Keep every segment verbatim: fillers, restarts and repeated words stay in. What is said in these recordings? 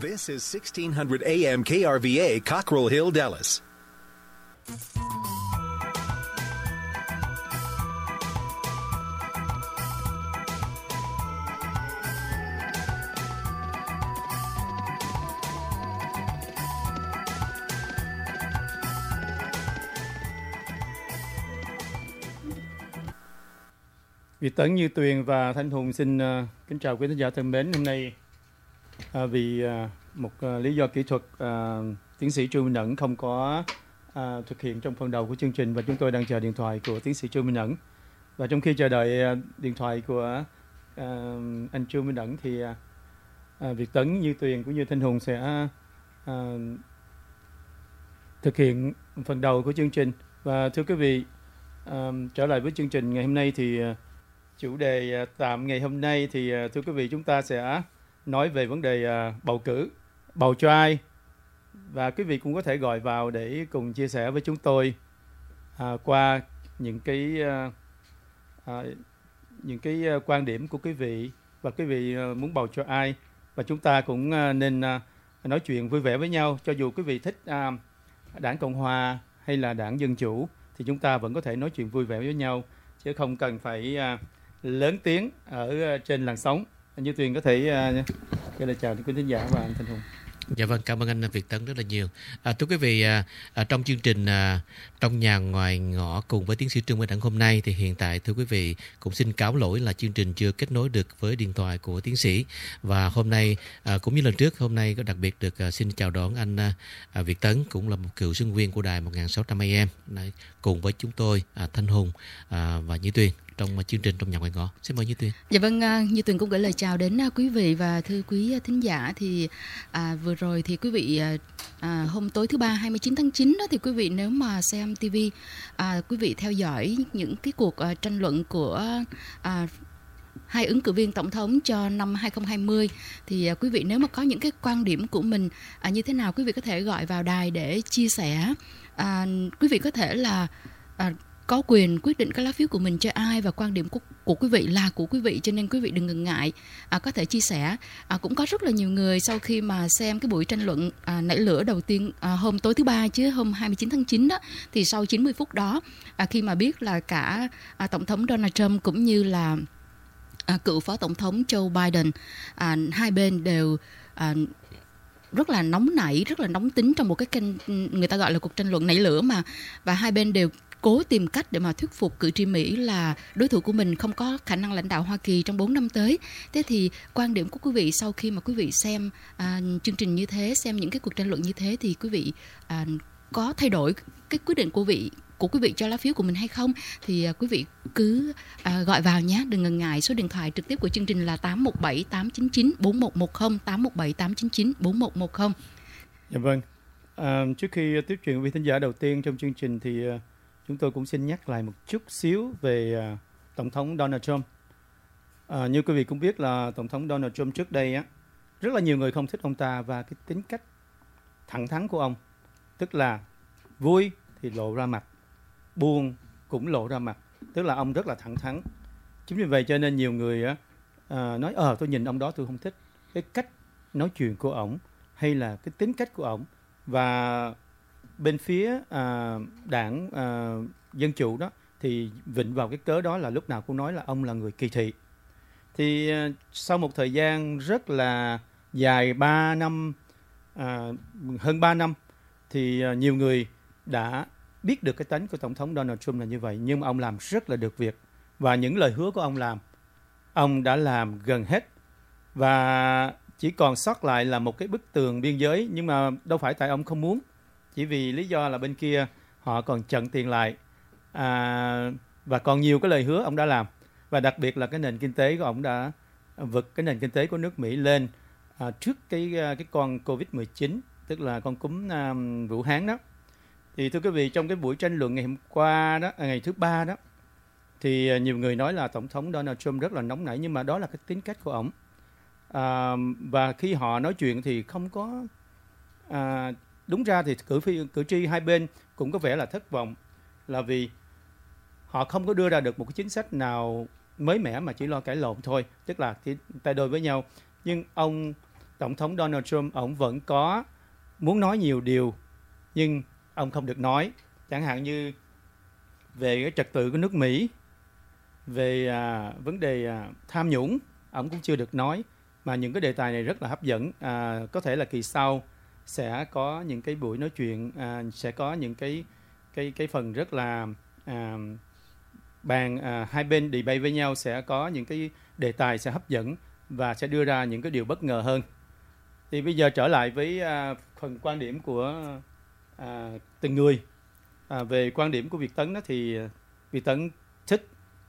This is sixteen hundred A M K R V A, Cockrell Hill, Dallas. Việt Tấn, Như Tuyền và Thanh Hùng xin uh, kính chào quý khán giả thân mến. Hôm nay uh, vì uh, một uh, lý do kỹ thuật, uh, tiến sĩ Trương Minh Ẩn không có uh, thực hiện trong phần đầu của chương trình và chúng tôi đang chờ điện thoại của tiến sĩ Trương Minh Ẩn. Và trong khi chờ đợi uh, điện thoại của uh, anh Trương Minh Ẩn thì uh, uh, Việt Tấn, Như Tuyền cũng như Thanh Hùng sẽ uh, thực hiện phần đầu của chương trình. Và thưa quý vị, uh, trở lại với chương trình ngày hôm nay thì uh, chủ đề tạm ngày hôm nay thì thưa quý vị, chúng ta sẽ nói về vấn đề bầu cử, bầu cho ai. Và quý vị cũng có thể gọi vào để cùng chia sẻ với chúng tôi à, qua những cái à, à, những cái quan điểm của quý vị, và quý vị muốn bầu cho ai. Và chúng ta cũng nên nói chuyện vui vẻ với nhau, cho dù quý vị thích à, đảng Cộng Hòa hay là đảng Dân Chủ thì chúng ta vẫn có thể nói chuyện vui vẻ với nhau, chứ không cần phải à, lớn tiếng ở trên làn sóng. Như Tuyền có thể uh, gọi là chào quý khán giả và anh Thanh Hùng. Dạ vâng, cảm ơn anh Việt Tấn rất là nhiều. À, thưa quý vị, à, à, trong chương trình à, Trong Nhà Ngoài Ngõ cùng với tiến sĩ Trương Minh Ẩn hôm nay thì hiện tại thưa quý vị cũng xin cáo lỗi là chương trình chưa kết nối được với điện thoại của tiến sĩ. Và hôm nay à, cũng như lần trước, hôm nay có đặc biệt được à, xin chào đón anh à, Việt Tấn, cũng là một cựu sinh viên của đài một nghìn sáu trăm A M, cùng với chúng tôi à, Thanh Hùng à, và Như Tuyền trong chương trình Trong Nhà Ngoài Ngõ. Xin mời Như Tuyền. Dạ vâng, Như Tuyền cũng gửi lời chào đến quý vị và thưa quý thính giả. Thì à, vừa rồi thì quý vị à, hôm tối thứ ba hai mươi chín tháng chín đó thì quý vị nếu mà xem ti vi, à, quý vị theo dõi những cái cuộc à, tranh luận của à, hai ứng cử viên tổng thống cho năm hai không hai không thì à, quý vị nếu mà có những cái quan điểm của mình à, như thế nào, quý vị có thể gọi vào đài để chia sẻ. À, quý vị có thể là à, có quyền quyết định cái lá phiếu của mình cho ai, và quan điểm của, của quý vị là của quý vị, cho nên quý vị đừng ngần ngại à, có thể chia sẻ. À, cũng có rất là nhiều người sau khi mà xem cái buổi tranh luận à, nảy lửa đầu tiên à, hôm tối thứ ba chứ hôm hai mươi chín tháng chín đó, thì sau chín mươi phút đó à, khi mà biết là cả à, Tổng thống Donald Trump cũng như là à, cựu Phó Tổng thống Joe Biden, à, hai bên đều à, rất là nóng nảy, rất là nóng tính trong một cái kênh người ta gọi là cuộc tranh luận nảy lửa mà, và hai bên đều cố tìm cách để mà thuyết phục cử tri Mỹ là đối thủ của mình không có khả năng lãnh đạo Hoa Kỳ trong bốn năm tới. Thế thì quan điểm của quý vị sau khi mà quý vị xem à, chương trình như thế, xem những cái cuộc tranh luận như thế, thì quý vị à, có thay đổi cái quyết định của vị của quý vị cho lá phiếu của mình hay không? Thì à, quý vị cứ à, gọi vào nhé, đừng ngần ngại. Số điện thoại trực tiếp của chương trình là tám một bảy tám chín chín bốn một một không, tám một bảy tám chín chín bốn một một không. Dạ vâng. À, trước khi tiếp chuyện với thính giả đầu tiên trong chương trình thì chúng tôi cũng xin nhắc lại một chút xíu về uh, Tổng thống Donald Trump. Uh, như quý vị cũng biết là Tổng thống Donald Trump trước đây á, rất là nhiều người không thích ông ta và cái tính cách thẳng thắn của ông. Tức là vui thì lộ ra mặt, buồn cũng lộ ra mặt. Tức là ông rất là thẳng thắn. Chính vì vậy cho nên nhiều người á, uh, nói ờ tôi nhìn ông đó tôi không thích cái cách nói chuyện của ổng hay là cái tính cách của ổng. Và bên phía à, đảng à, Dân Chủ đó thì vịnh vào cái cớ đó là lúc nào cũng nói là ông là người kỳ thị. Thì à, sau một thời gian rất là dài ba năm, à, hơn ba năm, thì à, nhiều người đã biết được cái tánh của Tổng thống Donald Trump là như vậy. Nhưng mà ông làm rất là được việc, và những lời hứa của ông làm, ông đã làm gần hết. Và chỉ còn sót lại là một cái bức tường biên giới, nhưng mà đâu phải tại ông không muốn, chỉ vì lý do là bên kia họ còn chặn tiền lại, à, và còn nhiều cái lời hứa ông đã làm. Và đặc biệt là cái nền kinh tế của ông đã vực cái nền kinh tế của nước Mỹ lên à, trước cái cái con covid mười chín, tức là con cúm à, Vũ Hán đó. Thì thưa quý vị, trong cái buổi tranh luận ngày hôm qua đó, ngày thứ ba đó, thì nhiều người nói là Tổng thống Donald Trump rất là nóng nảy, nhưng mà đó là cái tính cách của ổng. À, và khi họ nói chuyện thì không có à, đúng ra thì cử phi, cử tri hai bên cũng có vẻ là thất vọng, là vì họ không có đưa ra được một cái chính sách nào mới mẻ mà chỉ lo cãi lộn thôi, tức là tay đôi với nhau. Nhưng ông Tổng thống Donald Trump ông vẫn có muốn nói nhiều điều nhưng ông không được nói, chẳng hạn như về cái trật tự của nước Mỹ, về à, vấn đề à, tham nhũng, ông cũng chưa được nói. Mà những cái đề tài này rất là hấp dẫn. À, có thể là kỳ sau sẽ có những cái buổi nói chuyện, à, sẽ có những cái cái cái phần rất là à, bàn à, hai bên debate với nhau, sẽ có những cái đề tài sẽ hấp dẫn và sẽ đưa ra những cái điều bất ngờ hơn. Thì bây giờ trở lại với à, phần quan điểm của à, từng người. À, về quan điểm của Việt Tấn đó thì Việt Tấn thích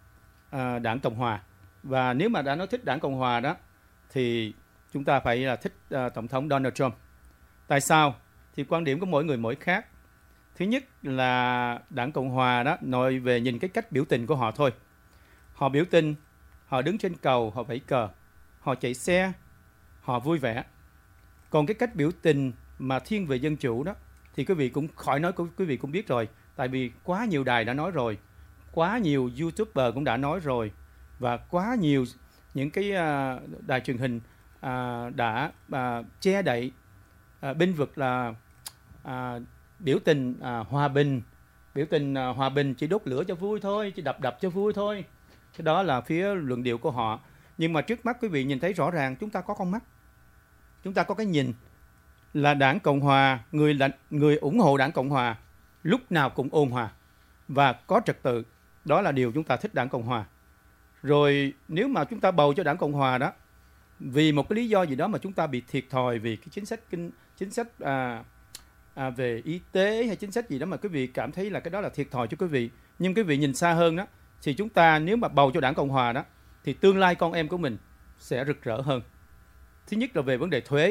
à, đảng Cộng Hòa, và nếu mà đã nói thích đảng Cộng Hòa đó thì chúng ta phải là thích à, Tổng thống Donald Trump. Tại sao? Thì quan điểm của mỗi người mỗi khác. Thứ nhất là đảng Cộng Hòa đó, nói về nhìn cái cách biểu tình của họ thôi. Họ biểu tình, họ đứng trên cầu, họ vẫy cờ, họ chạy xe, họ vui vẻ. Còn cái cách biểu tình mà thiên về dân chủ đó thì quý vị cũng khỏi nói, quý vị cũng biết rồi. Tại vì quá nhiều đài đã nói rồi, quá nhiều YouTuber cũng đã nói rồi, và quá nhiều những cái uh, đài truyền hình uh, đã uh, che đậy uh, binh vực là uh, biểu tình uh, hòa bình, biểu tình uh, hòa bình chỉ đốt lửa cho vui thôi, chỉ đập đập cho vui thôi. Cái đó là phía luận điệu của họ. Nhưng mà trước mắt quý vị nhìn thấy rõ ràng, chúng ta có con mắt, chúng ta có cái nhìn là đảng Cộng Hòa, người là người ủng hộ đảng Cộng Hòa lúc nào cũng ôn hòa và có trật tự. Đó là điều chúng ta thích đảng Cộng Hòa. Rồi nếu mà chúng ta bầu cho đảng Cộng Hòa đó, vì một cái lý do gì đó mà chúng ta bị thiệt thòi vì cái chính sách kinh chính sách à, à, về y tế hay chính sách gì đó mà quý vị cảm thấy là cái đó là thiệt thòi cho quý vị, nhưng quý vị nhìn xa hơn đó, thì chúng ta nếu mà bầu cho đảng Cộng Hòa đó thì tương lai con em của mình sẽ rực rỡ hơn. Thứ nhất là về vấn đề thuế.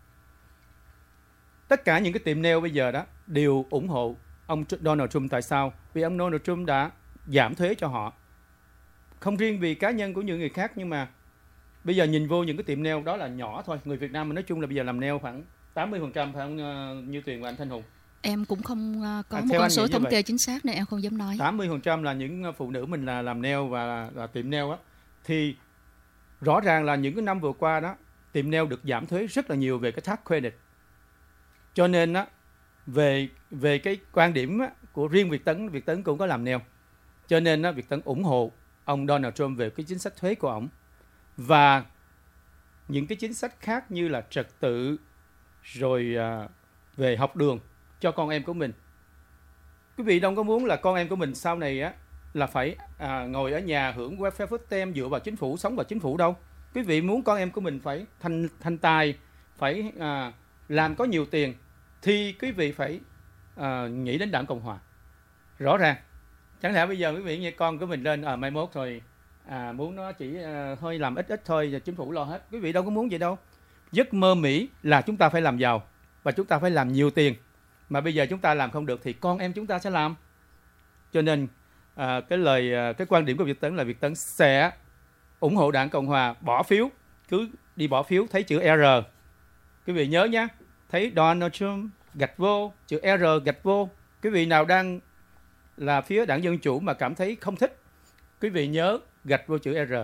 Tất cả những cái tiệm nail bây giờ đó đều ủng hộ ông Donald Trump. Tại sao? Vì ông Donald Trump đã giảm thuế cho họ. Không riêng vì cá nhân của những người khác, nhưng mà bây giờ nhìn vô những cái tiệm nail đó là nhỏ thôi. Người Việt Nam mà nói chung là bây giờ làm nail khoảng tám mươi phần trăm, phải không uh, Như Tuyền và anh Thanh Hùng? Em cũng không uh, có à, một con số thống kê chính xác nên em không dám nói. tám mươi phần trăm là những phụ nữ mình là làm nail và là, là tiệm nail á. Thì rõ ràng là những cái năm vừa qua đó, tiệm nail được giảm thuế rất là nhiều về cái tax credit. Cho nên á, về về cái quan điểm á, của riêng Việt Tấn, Việt Tấn cũng có làm nail. Cho nên á, Việt Tấn ủng hộ ông Donald Trump về cái chính sách thuế của ông và những cái chính sách khác như là trật tự, rồi à, về học đường cho con em của mình. Quý vị đâu có muốn là con em của mình sau này á là phải à, ngồi ở nhà hưởng welfare food stamp dựa vào chính phủ, sống vào chính phủ đâu. Quý vị muốn con em của mình phải thành thành tài, phải à, làm có nhiều tiền, thì quý vị phải à, nghĩ đến đảng Cộng Hòa. Rõ ràng. Chẳng lẽ bây giờ quý vị nghe con của mình lên ở à, mai mốt rồi à, muốn nó chỉ à, thôi làm ít ít thôi, và chính phủ lo hết. Quý vị đâu có muốn vậy đâu. Giấc mơ Mỹ là chúng ta phải làm giàu và chúng ta phải làm nhiều tiền. Mà bây giờ chúng ta làm không được thì con em chúng ta sẽ làm. Cho nên à, cái lời à, cái quan điểm của Việt Tấn là Việt Tấn sẽ ủng hộ đảng Cộng Hòa, bỏ phiếu, cứ đi bỏ phiếu thấy chữ R. Quý vị nhớ nhé, thấy Donald Trump gạch vô, chữ R gạch vô. Quý vị nào đang là phía đảng Dân Chủ mà cảm thấy không thích, quý vị nhớ gạch vô chữ R.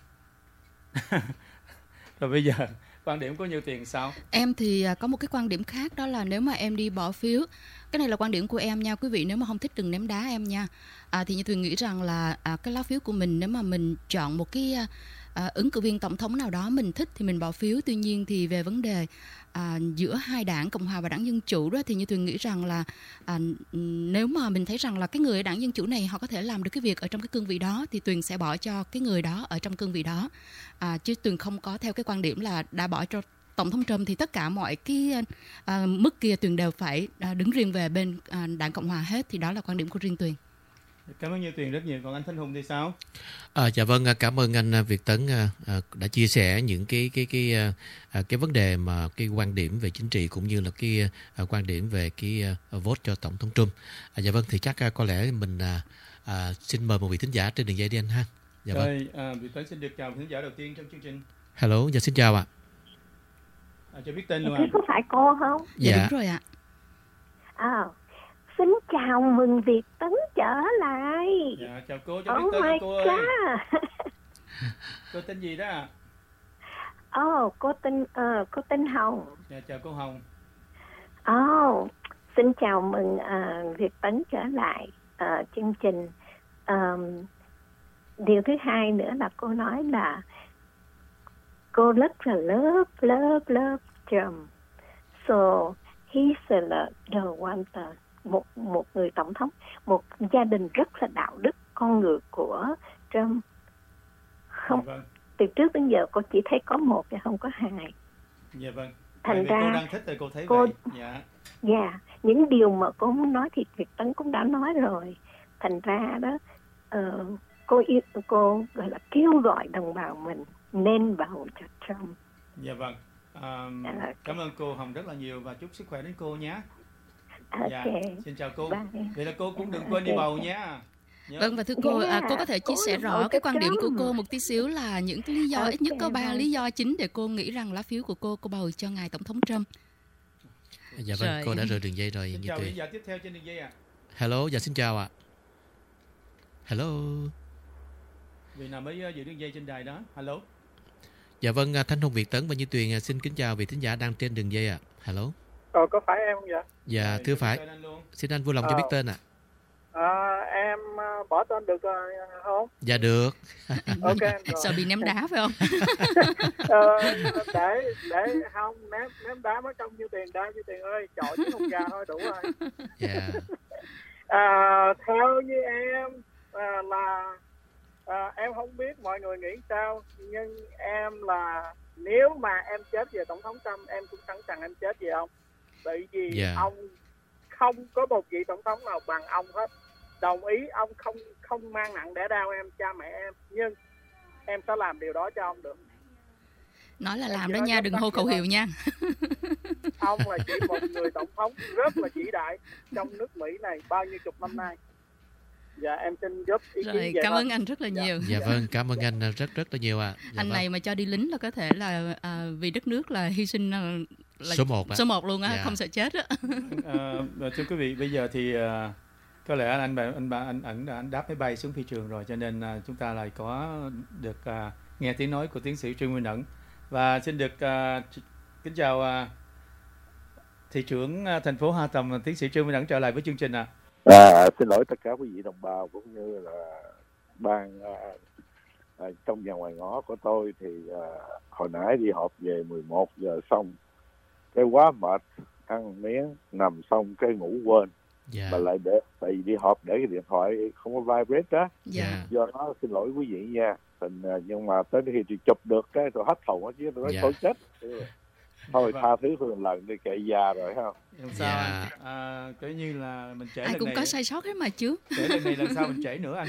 Rồi bây giờ quan điểm của Như Tiền sao? Em thì có một cái quan điểm khác, đó là nếu mà em đi bỏ phiếu, cái này là quan điểm của em nha quý vị, nếu mà không thích đừng ném đá em nha. À, thì Như Tuyền nghĩ rằng là à, cái lá phiếu của mình, nếu mà mình chọn một cái à, ứng cử viên tổng thống nào đó mình thích thì mình bỏ phiếu. Tuy nhiên thì về vấn đề à, giữa hai đảng Cộng Hòa và đảng Dân Chủ đó, thì Như Tuyền nghĩ rằng là à, nếu mà mình thấy rằng là cái người ở đảng Dân Chủ này họ có thể làm được cái việc ở trong cái cương vị đó thì Tuyền sẽ bỏ cho cái người đó ở trong cương vị đó. À, chứ Tuyền không có theo cái quan điểm là đã bỏ cho Tổng thống Trump thì tất cả mọi cái à, mức kia Tuyền đều phải à, đứng riêng về bên à, đảng Cộng Hòa hết. Thì đó là quan điểm của riêng Tuyền. Cảm ơn Như Tuyền rất nhiều. Còn anh Thanh Hùng thì sao? À, dạ vâng, cảm ơn anh Việt Tấn à, đã chia sẻ những cái cái cái cái, cái vấn đề mà cái quan điểm về chính trị cũng như là cái à, quan điểm về cái à, vote cho Tổng thống Trump. À, dạ vâng, thì chắc à, có lẽ mình à, à, xin mời một vị thính giả trên đường dây đi anh ha. Dạ Rồi, vâng. à, Việt Tấn xin được chào thính giả đầu tiên trong chương trình. Hello, dạ xin chào ạ. À, cho biết tên luôn Thế ạ. có phải cô không? Dạ, dạ đúng rồi ạ. À, xin chào mừng Việt Tấn trở lại. Dạ, chào cô, cho biết Oh tên my cô ơi. God. Cô tên gì đó ạ? Oh, cô tên uh, cô tên Hồng. Dạ, chào cô Hồng. Oh, xin chào mừng uh, Việt Tấn trở lại uh, chương trình. Um, điều thứ hai nữa là cô nói là cô rất là love, love, love Trump. So, he's a the one, một, một người tổng thống, một gia đình rất là đạo đức, con người của Trump. Không, Dạ vâng. từ trước đến giờ cô chỉ thấy có một và không có hai. Dạ vâng. Thành ra ra cô đang thích thì cô thấy cô, vậy. Dạ. Dạ, yeah, những điều mà cô muốn nói thì Việt Tấn cũng đã nói rồi. Thành ra đó, uh, cô yêu, cô gọi là kêu gọi đồng bào mình nên bầu cho Trump. Dạ vâng. Um, okay. Cảm ơn cô Hồng rất là nhiều và chúc sức khỏe đến cô nhé. Okay. Dạ, xin chào cô. Bye. Vậy là cô cũng đừng quên okay. đi bầu nha. Nhớ. Vâng, và thưa cô, yeah, à, cô có thể chia sẻ rõ cái quan điểm của cô một tí xíu là những cái lý do, okay, ít nhất có ba lý do chính để cô nghĩ rằng lá phiếu của cô cô bầu cho ngài tổng thống Trump. Dạ vâng, rồi. Cô đã rời đường dây rồi. Xin Như chào Tuyền. giờ tiếp theo trên đường dây ạ. À. Hello, dạ xin chào ạ. À. Hello. Vị nào mới giữ đường dây trên đài đó? Hello. Dạ vâng, Thanh Hùng, Việt Tấn và Như Tuyền xin kính chào vị thính giả đang trên đường dây ạ. À. Hello. Ờ, có phải em không vậy? Dạ, rồi, thưa phải. Anh xin anh vui lòng ờ. cho biết tên ạ. À. À, em bỏ tên được rồi không? Dạ được. Ok. Sợ bị ném đá phải không? ờ, để để không ném ném đá mới trong Như Tiền đá Như Tiền ơi, chọi chứ không gà thôi đủ rồi. Dạ. À, theo như em à, là à, em không biết mọi người nghĩ sao, nhưng em là nếu mà em chết về tổng thống Trump em cũng sẵn sàng em chết về ông, bởi vì yeah. ông không có một vị tổng thống nào bằng ông hết. Đồng ý ông không không mang nặng đẻ đau em, cha mẹ em, nhưng em sẽ làm điều đó cho ông được. Nói là em làm đó nha, đừng hô khẩu hiệu nha. Ông là chỉ một người tổng thống rất là vĩ đại trong nước Mỹ này bao nhiêu chục năm nay. Dạ em xin góp ý kiến. Rồi, cảm ơn anh rất là nhiều. Dạ, dạ vâng, cảm ơn anh rất rất là nhiều ạ. À. Dạ, anh vâng. này mà cho đi lính là có thể là à, vì đất nước là hy sinh là, là số một số một luôn á, dạ. không sợ chết á. À, thưa quý vị, bây giờ thì uh, có lẽ anh anh anh anh anh anh đáp máy bay xuống phi trường rồi, cho nên uh, chúng ta lại có được uh, nghe tiếng nói của tiến sĩ Trương Minh Ẩn. Và xin được uh, kính chào uh, thị trưởng uh, thành phố Hoa Tầm, tiến sĩ Trương Minh Ẩn trở lại với chương trình ạ. À. À, xin lỗi tất cả quý vị đồng bào cũng như là ban à, à, trong và ngoài ngõ của tôi thì à, hồi nãy đi họp về mười một giờ xong cái quá mệt, ăn miếng nằm xong cái ngủ quên. Yeah. Mà lại để tại vì đi họp để cái điện thoại không có vibrate đó. Yeah. Do đó xin lỗi quý vị nha. Tình, nhưng mà tới khi tôi chụp được cái tôi hết hồn chứ tôi nói yeah. tôi chết. Thôi tha thứ tôi một lần đi, kệ già rồi không? Làm sao yeah. anh? À, kiểu như là mình trễ ai lần cũng này có sai sót hết mà chứ. Trễ lần này lần sau mình trễ nữa anh.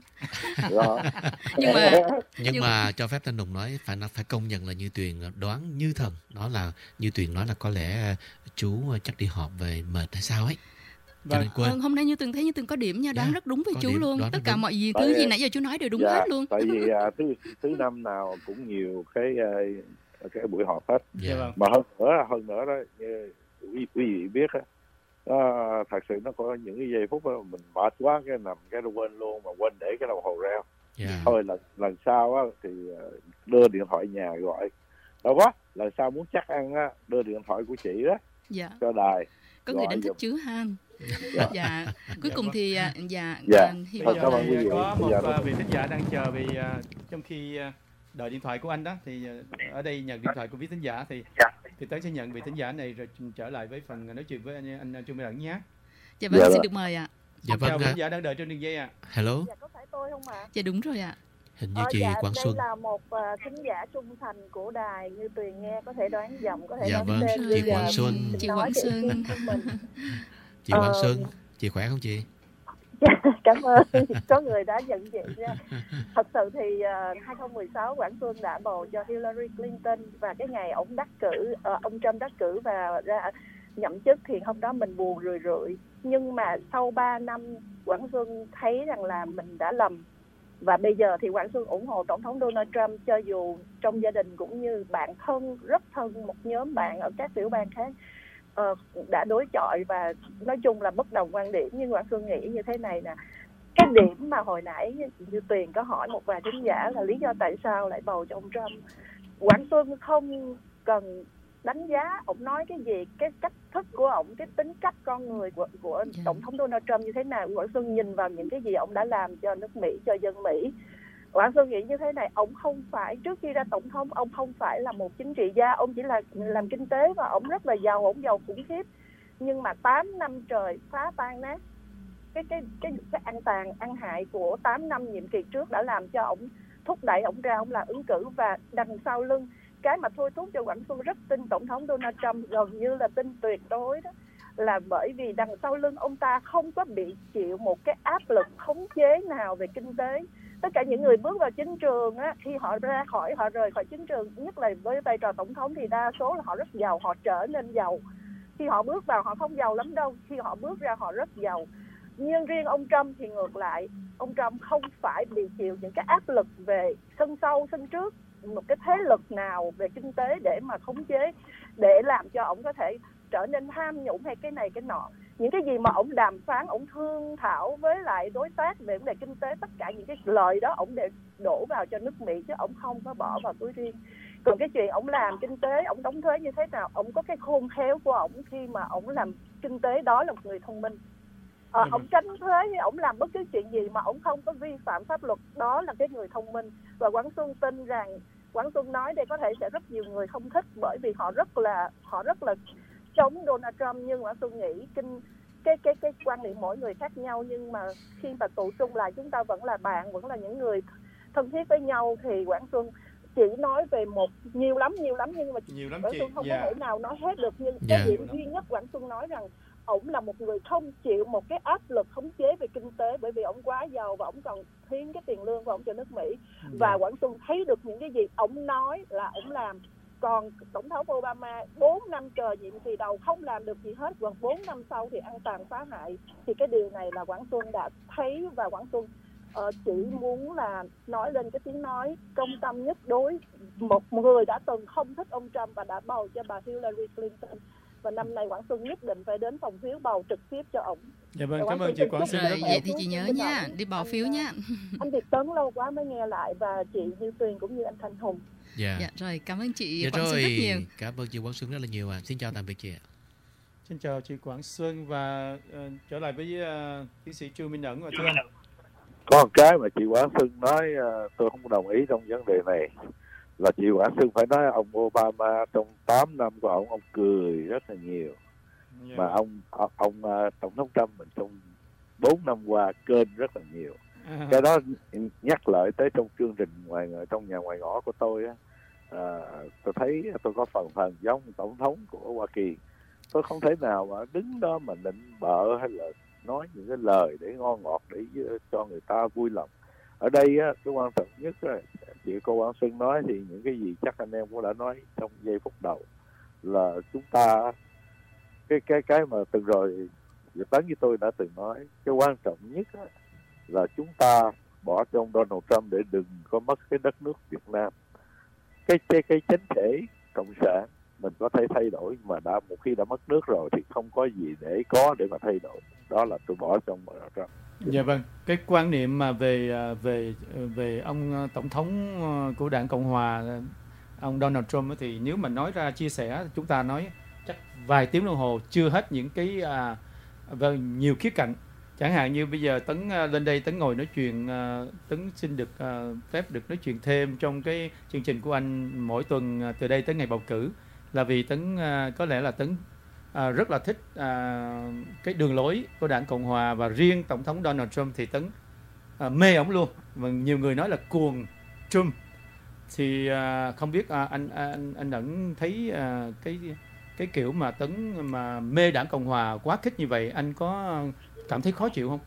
nhưng mà nhưng mà cho phép Thanh Hùng nói phải phải công nhận là Như Tuyền đoán như thần, đó là Như Tuyền nói là có lẽ chú chắc đi họp về mệt hay sao ấy. Vâng. Vâng, hôm nay Như Tuyền thấy Như Tuyền có điểm nha, đoán yeah, rất đúng với chú điểm, luôn. Tất cả đúng. Mọi gì thứ gì nãy giờ chú nói đều đúng dạ, hết luôn. Tại vì à, thứ thứ năm nào cũng nhiều cái cái buổi họp hết. Yeah. Mà hơn nữa hơn nữa đó như quý vị biết á, đó, thật sự nó có những cái giây phút đó, mình mệt quá cái nằm cái nó quên luôn, mà quên để cái đồng hồ reo. Yeah. Thôi lần lần sau á thì đưa điện thoại nhà gọi. Đó quá, lần sau muốn chắc ăn á đưa điện thoại của chị đó. Dạ. Cho đài. Có người đánh thức chứ ha. Dạ. Dạ. Cuối cùng thì dạ. Dạ. Bây giờ thì có một uh, vị thính giả đang chờ vì uh, trong khi uh, đợi điện thoại của anh đó thì uh, ở đây nhận điện thoại của vị thính giả thì thì tới sẽ nhận vị thính giả này rồi trở lại với phần nói chuyện với anh anh Trương Minh Ẩn nhé. Dạ vâng, dạ xin được mời ạ. Dạ vâng. Chào vị thính giả đang đợi trên đường dây ạ. À. Hello. Dạ có phải tôi không ạ? Dạ đúng rồi ạ. Hình như chị ờ, dạ, Quang Xuân. Đây là một uh, thính giả trung thành của đài, Như Tuyền nghe có thể đoán giọng, có thể dạ đoán vâng. tên. Chị Quang Xuân. Chị Quang Xuân. Chị Quang Xuân, chị khỏe không chị? Cảm ơn, có người đã nhận diện nha. Thật sự thì uh, hai không một sáu Quảng Xuân đã bầu cho Hillary Clinton, và cái ngày ông đắc cử, uh, ông Trump đắc cử và ra nhậm chức thì hôm đó mình buồn rười rượi. Nhưng mà sau ba năm Quảng Xuân thấy rằng là mình đã lầm. Và bây giờ thì Quảng Xuân ủng hộ Tổng thống Donald Trump, cho dù trong gia đình cũng như bạn thân, rất thân, một nhóm bạn ở các tiểu bang khác uh, đã đối chọi và nói chung là bất đồng quan điểm. Nhưng Quảng Xuân nghĩ như thế này nè, cái điểm mà hồi nãy Như Tuyền có hỏi một vài thính giả là lý do tại sao lại bầu cho ông Trump Quảng Xuân không cần đánh giá ông nói cái gì, cái cách thức của ông, cái tính cách con người của, của yeah. Tổng thống Donald Trump như thế nào. Quảng Xuân nhìn vào những cái gì ông đã làm cho nước Mỹ, cho dân Mỹ. Quảng Xuân nghĩ như thế này, ông không phải, trước khi ra tổng thống, ông không phải là một chính trị gia, ông chỉ là làm kinh tế và ông rất là giàu, ông giàu khủng khiếp. Nhưng mà tám năm trời phá tan nát cái cái cái cái ăn tàn, ăn hại của tám năm nhiệm kỳ trước đã làm cho ông thúc đẩy ông ra, ông là ứng cử. Và đằng sau lưng cái mà thôi thúc cho Quảng Xuân rất tin tổng thống Donald Trump, gần như là tin tuyệt đối đó, là bởi vì đằng sau lưng ông ta không có bị chịu một cái áp lực khống chế nào về kinh tế. Tất cả những người bước vào chính trường á, khi họ ra khỏi, họ rời khỏi chính trường, nhất là với vai trò tổng thống thì đa số là họ rất giàu, họ trở nên giàu. Khi họ bước vào họ không giàu lắm đâu, khi họ bước ra họ rất giàu. Nhưng riêng ông Trump thì ngược lại, ông Trump không phải bị chịu những cái áp lực về sân sau, sân trước, một cái thế lực nào về kinh tế để mà khống chế, để làm cho ông có thể trở nên tham nhũng hay cái này cái nọ. Những cái gì mà ông đàm phán, ông thương thảo với lại đối tác về vấn đề kinh tế, tất cả những cái lời đó ông đều đổ vào cho nước Mỹ, chứ ông không có bỏ vào túi riêng. Còn cái chuyện ông làm kinh tế, ông đóng thuế như thế nào, ông có cái khôn khéo của ông khi mà ông làm kinh tế, đó là một người thông minh. À, ông tránh thuế, ông làm bất cứ chuyện gì mà ông không có vi phạm pháp luật, đó là cái người thông minh. Và Quảng Xuân tin rằng, Quảng Xuân nói đây có thể sẽ rất nhiều người không thích, bởi vì họ rất là họ rất là chống Donald Trump, nhưng Quảng Xuân nghĩ kinh cái cái cái quan niệm mỗi người khác nhau, nhưng mà khi mà tụ chung lại chúng ta vẫn là bạn, vẫn là những người thân thiết với nhau. Thì Quảng Xuân chỉ nói về một nhiều lắm nhiều lắm nhưng mà nhiều lắm Quảng chị. Xuân không yeah. có thể nào nói hết được. Nhưng yeah. cái điểm duy nhất Quảng Xuân nói rằng ổng là một người không chịu một cái áp lực khống chế về kinh tế, bởi vì ổng quá giàu và ổng còn thiếu cái tiền lương của ổng cho nước Mỹ. yeah. Và Quảng Xuân thấy được những cái gì ổng nói là ổng làm. Còn tổng thống Obama bốn năm trời nhiệm kỳ đầu không làm được gì hết, còn bốn năm sau thì ăn tàn phá hại. Thì cái điều này là Quảng Xuân đã thấy, và Quảng Xuân uh, chỉ muốn là nói lên cái tiếng nói công tâm nhất đối một người đã từng không thích ông Trump và đã bầu cho bà Hillary Clinton. Và năm nay Quảng Xuân nhất định phải đến phòng phiếu bầu trực tiếp cho ổng. Dạ vâng, cảm ơn chị Quảng Xuân rất nhiều. Vậy thì chị nhớ nha, đi bỏ phiếu nha. Anh Việt Tấn lâu quá mới nghe lại, và chị Như Tuyền cũng như anh Thanh Hùng. Dạ. Dạ rồi, cảm ơn chị dạ Quảng Xuân rất nhiều. Cảm ơn chị Quảng Xuân rất là nhiều ạ. À. Xin chào tạm biệt chị ạ. Xin chào chị Quảng Xuân, và uh, trở lại với uh, tiến sĩ Trương Minh Ẩn và thưa anh. Có một cái mà chị Quảng Xuân nói uh, tôi không đồng ý trong vấn đề này, là chị Quảng Xuân phải nói ông Obama trong tám năm của ông, ông cười rất là nhiều. Yeah. Mà ông ông uh, tổng thống Trump mình trong bốn năm qua kênh rất là nhiều. À. Cái đó nhắc lại tới trong chương trình ngoài trong nhà ngoài ngõ của tôi á, à, tôi thấy tôi có phần phần giống tổng thống của Hoa Kỳ. Tôi không thể nào mà đứng đó mà nịnh bợ hay là nói những cái lời để ngon ngọt để cho người ta vui lòng. Ở đây á, cái quan trọng nhất là chị cô Quang Xuân nói thì những cái gì chắc anh em cũng đã nói trong giây phút đầu, là chúng ta cái cái cái mà từng rồi Tấn với tôi đã từng nói, cái quan trọng nhất á, là chúng ta bỏ cho ông Donald Trump để đừng có mất cái đất nước Việt Nam. Cái cái cái chính thể cộng sản mình có thể thay đổi, mà đã một khi đã mất nước rồi thì không có gì để có để mà thay đổi. Đó là tôi bỏ cho ông Donald Trump. Dạ vâng, cái quan niệm mà về về về ông tổng thống của Đảng Cộng hòa, ông Donald Trump, thì nếu mà nói ra chia sẻ, chúng ta nói chắc vài tiếng đồng hồ chưa hết những cái à, vâng, nhiều khía cạnh. Chẳng hạn như bây giờ Tấn lên đây, Tấn ngồi nói chuyện, Tấn xin được uh, phép được nói chuyện thêm trong cái chương trình của anh mỗi tuần từ đây tới ngày bầu cử, là vì Tấn uh, có lẽ là Tấn uh, rất là thích uh, cái đường lối của Đảng Cộng hòa, và riêng tổng thống Donald Trump thì Tấn uh, mê ổng luôn, và nhiều người nói là cuồng Trump. Thì uh, không biết uh, anh anh anh Ẩn thấy uh, cái cái kiểu mà Tấn mà mê Đảng Cộng hòa quá khích như vậy, anh có cảm thấy khó chịu không?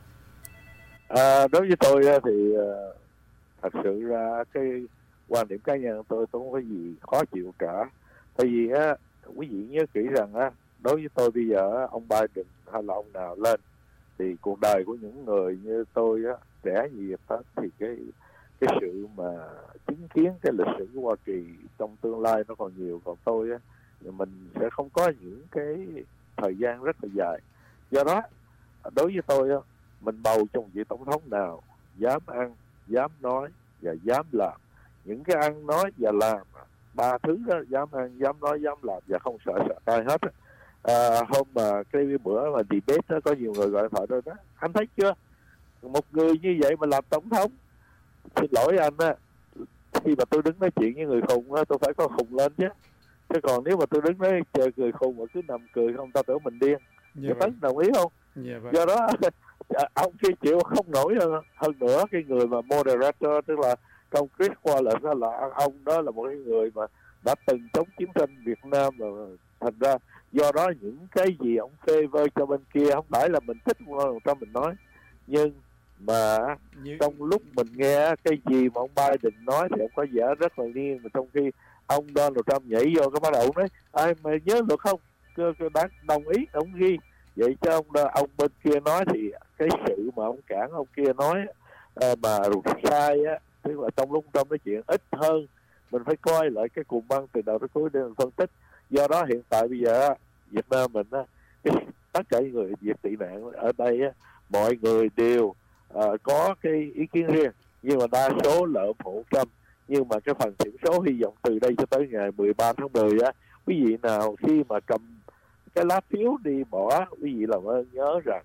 À, đối với tôi thì uh, thật sự ra cái quan điểm cá nhân tôi tôi không có gì khó chịu cả. Tại vì á, quý vị nhớ kỹ rằng á, đối với tôi bây giờ ông Biden hay là ông nào lên thì cuộc đời của những người như tôi á, trẻ như vậy đó, thì cái cái sự mà chứng kiến cái lịch sử của Hoa Kỳ trong tương lai nó còn nhiều. Còn tôi á, thì mình sẽ không có những cái thời gian rất là dài. Do đó đối với tôi á, mình bầu trong vị tổng thống nào dám ăn, dám nói và dám làm những cái ăn nói và làm ba thứ đó, dám ăn, dám nói, dám làm và không sợ sợ ai hết. À, hôm mà cái bữa mà debate đó, có nhiều người gọi điện thoại tôi đó, anh thấy chưa, một người như vậy mà làm tổng thống, xin lỗi anh á, khi mà tôi đứng nói chuyện với người khùng á, tôi phải có khùng lên chứ. Chứ còn nếu mà tôi đứng nói chờ người khùng mà cứ nằm cười không, ta tưởng mình điên. Dạ Tấn đồng ý không? Dạ vâng. Do đó ông kia chịu không nổi hơn, hơn nữa cái người mà moderator, tức là công Chris Wallace đó, là ông đó là một cái người mà đã từng chống chiến tranh Việt Nam, mà thành ra do đó những cái gì ông favor cho bên kia không phải là mình thích một trăm mình nói, nhưng mà như... trong lúc mình nghe cái gì mà ông Biden nói thì ông có vẻ rất là nghiêng, mà trong khi ông Donald Trump nhảy vô cái bắt đầu nói ai mà nhớ được không, đáng đồng ý ông ghi vậy cho ông ông bên kia nói thì cái sự mà ông cản ông kia nói mà sai á, tức là trong lúc trong nói chuyện ít hơn, mình phải coi lại cái cuồng băng từ đầu tới cuối để mình phân tích. Do đó hiện tại bây giờ Việt Nam mình á, tất cả những người Việt tị nạn ở đây á, mọi người đều uh, có cái ý kiến riêng, nhưng mà đa số là ủng hộ Trump. Nhưng mà cái phần thiểu số hy vọng từ đây cho tới ngày mười ba tháng mười á, quý vị nào khi mà cầm cái lá phiếu đi bỏ, quý vị làm ơn nhớ rằng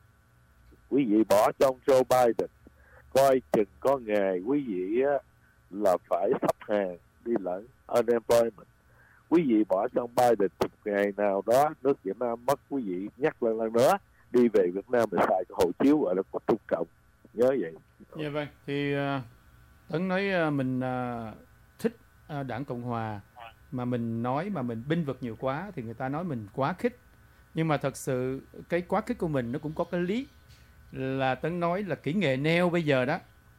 quý vị bỏ cho ông Joe Biden, coi chừng có ngày quý vị á, là phải sắp hàng đi lẫn unemployment. Quý vị bỏ cho ông Biden một ngày nào đó nước Việt Nam mất, quý vị nhắc lần lần nữa đi về Việt Nam để xài cái hộ chiếu gọi là có Trung Cộng, nhớ vậy. Dạ vâng, thì uh, Tấn nói uh, mình uh, thích uh, Đảng Cộng Hòa, mà mình nói mà mình binh vực nhiều quá thì người ta nói mình quá khích. Nhưng mà thật sự cái quá khích của mình nó cũng có cái lý, là Tấn nói là kỹ nghệ neo bây giờ đó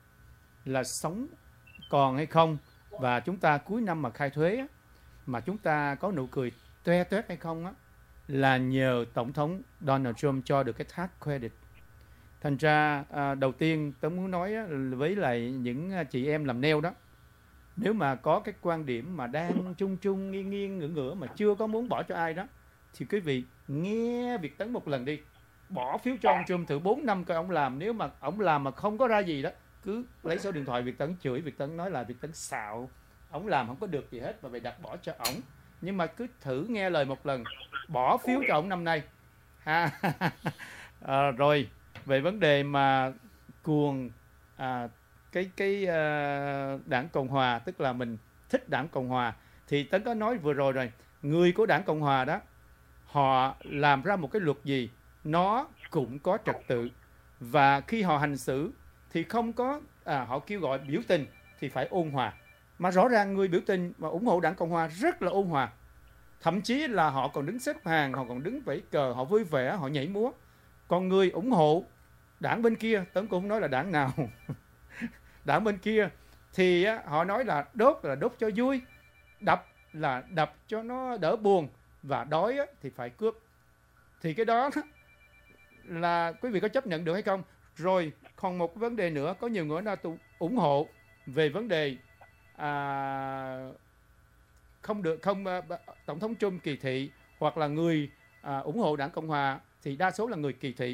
là sống còn hay không, và chúng ta cuối năm mà khai thuế á, mà chúng ta có nụ cười toe toét hay không á, là nhờ Tổng thống Donald Trump cho được cái tax credit. Thành ra à, đầu tiên Tớ muốn nói á, với lại những chị em làm nail đó, nếu mà có cái quan điểm mà đang chung chung nghiêng nghiêng ngửa ngửa mà chưa có muốn bỏ cho ai đó, thì quý vị nghe Việt Tấn một lần đi, bỏ phiếu cho ông Trump thử bốn năm coi ông làm. Nếu mà ông làm mà không có ra gì đó, cứ lấy số điện thoại Việt Tấn chửi Việt Tấn, nói là Việt Tấn xạo, ông làm không có được gì hết và phải đặt bỏ cho ổng. Nhưng mà cứ thử nghe lời một lần, bỏ phiếu cho ổng năm nay ha. À, rồi về vấn đề mà cuồng à, cái cái uh, Đảng Cộng Hòa, tức là mình thích Đảng Cộng Hòa, thì Tấn có nói vừa rồi rồi, người của Đảng Cộng Hòa đó, họ làm ra một cái luật gì nó cũng có trật tự, và khi họ hành xử thì không có à, họ kêu gọi biểu tình thì phải ôn hòa. Mà rõ ràng người biểu tình mà ủng hộ Đảng Cộng Hòa rất là ôn hòa, thậm chí là họ còn đứng xếp hàng, họ còn đứng vẫy cờ, họ vui vẻ, họ nhảy múa. Còn người ủng hộ đảng bên kia, Tấn cũng không nói là đảng nào đảng bên kia thì á, họ nói là đốt là đốt cho vui, đập là đập cho nó đỡ buồn, và đói á, thì phải cướp. Thì cái đó là quý vị có chấp nhận được hay không? Rồi còn một vấn đề nữa, có nhiều người đã ủng hộ về vấn đề à, không được không à, Tổng thống Trump kỳ thị, hoặc là người à, ủng hộ Đảng Cộng Hòa thì đa số là người kỳ thị.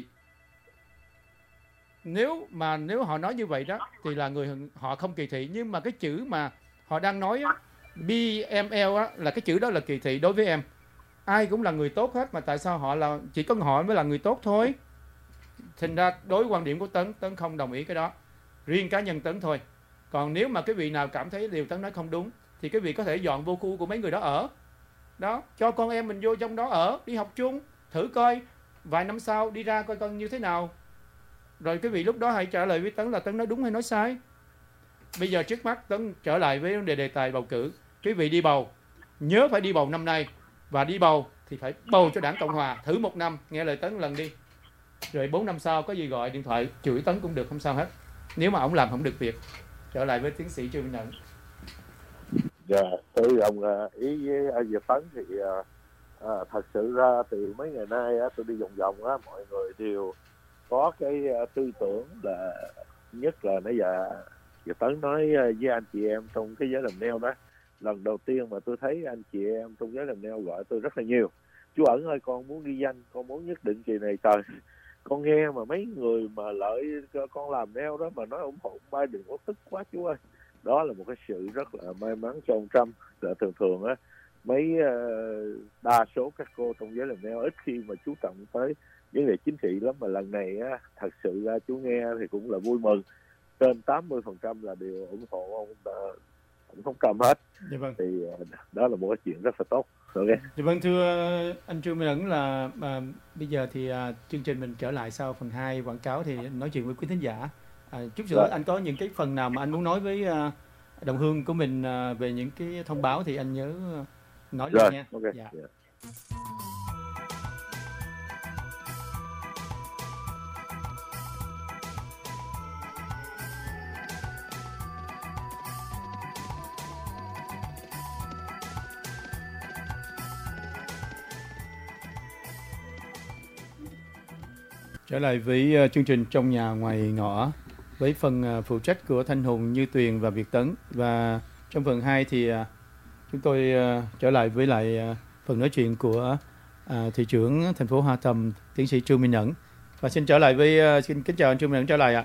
Nếu mà nếu họ nói như vậy đó thì là người họ không kỳ thị, nhưng mà cái chữ mà họ đang nói á, bê em lờ á, là cái chữ đó là kỳ thị đối với em. Ai cũng là người tốt hết, mà tại sao họ là chỉ có họ mới là người tốt thôi? Thành ra đối với quan điểm của Tấn, Tấn không đồng ý cái đó, riêng cá nhân Tấn thôi. Còn nếu mà cái vị nào cảm thấy điều Tấn nói không đúng thì cái vị có thể dọn vô khu của mấy người đó ở đó, cho con em mình vô trong đó ở, đi học chung, thử coi vài năm sau đi ra coi con như thế nào, rồi cái vị lúc đó hãy trả lời với Tấn là Tấn nói đúng hay nói sai. Bây giờ trước mắt Tấn trở lại với vấn đề đề tài bầu cử. Quý vị đi bầu, nhớ phải đi bầu năm nay, và đi bầu thì phải bầu cho Đảng Cộng Hòa, thử một năm, nghe lời Tấn lần đi, rồi bốn năm sau có gì gọi điện thoại chửi Tấn cũng được, không sao hết, nếu mà ổng làm không được việc. Trở lại với tiến sĩ Trương Minh Nhẫn. Dạ, tôi đồng ý với anh Việt Tấn. Thì à, thật sự ra từ mấy ngày nay á, tôi đi vòng vòng á, mọi người đều có cái tư tưởng là, nhất là nãy giờ Việt Tấn nói với anh chị em trong cái giới làm nail đó, lần đầu tiên mà tôi thấy anh chị em trong giới làm nail gọi tôi rất là nhiều: chú Ẩn ơi, con muốn ghi danh, con muốn nhất định kỳ này. Trời, con nghe mà mấy người mà lợi cho con làm nail đó mà nói ủng hộ Biden, có tức quá chú ơi. đó là một cái sự rất là may mắn cho ông Trump. Là thường thường á, mấy uh, đa số các cô trong giới làm nail ít khi mà chú trọng tới vấn đề chính trị lắm, mà lần này á, thật sự ra chú nghe thì cũng là vui mừng. Trên tám mươi phần trăm là đều ủng hộ ông uh, ông thống Trump hết. Dạ vâng. Thì uh, đó là một cái chuyện rất là tốt. Okay. Dạ vâng, thưa anh Trương Minh Ẩn, là à, bây giờ thì à, chương trình mình trở lại sau phần hai quảng cáo thì nói chuyện với quý thính giả. À, chút nữa Rồi. anh có những cái phần nào mà anh muốn nói với à, đồng hương của mình à, về những cái thông báo thì anh nhớ nói Rồi. lên nha. Okay. Dạ. Yeah. Trở lại với uh, chương trình Trong Nhà Ngoài Ngõ với phần uh, phụ trách của Thanh Hùng, Như Tuyền và Việt Tấn. Và trong phần hai thì uh, chúng tôi uh, trở lại với lại uh, phần nói chuyện của uh, thị trưởng thành phố Hoa Tầm, tiến sĩ Trương Minh Ẩn. Và xin trở lại với uh, xin kính chào anh Trương Minh Ẩn trở lại ạ.